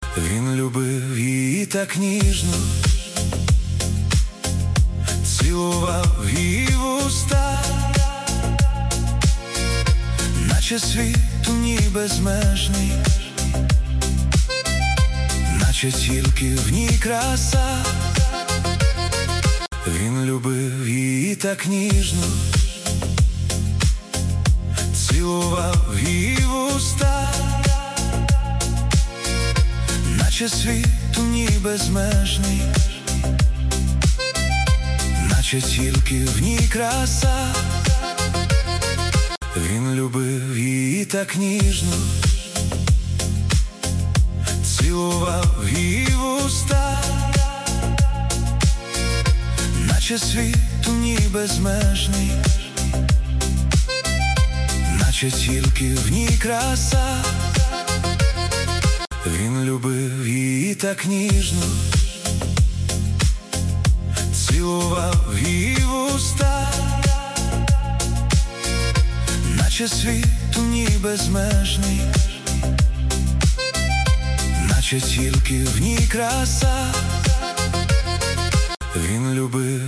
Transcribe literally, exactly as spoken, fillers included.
Він любив її так ніжно, цілував її вуста, наче світ у ній безмежний, наче тільки в ній краса. Він любив її так ніжно, цілував її вуста, наче світ у ній безмежний, наче тільки в ній краса. Він любив її так ніжно, цілував її вуста, наче світ у ній безмежний, наче тільки в ній краса. Він любив її так ніжно, цілував її вуста, наче світ у ній безмежний, наче тільки в ній краса. Він любив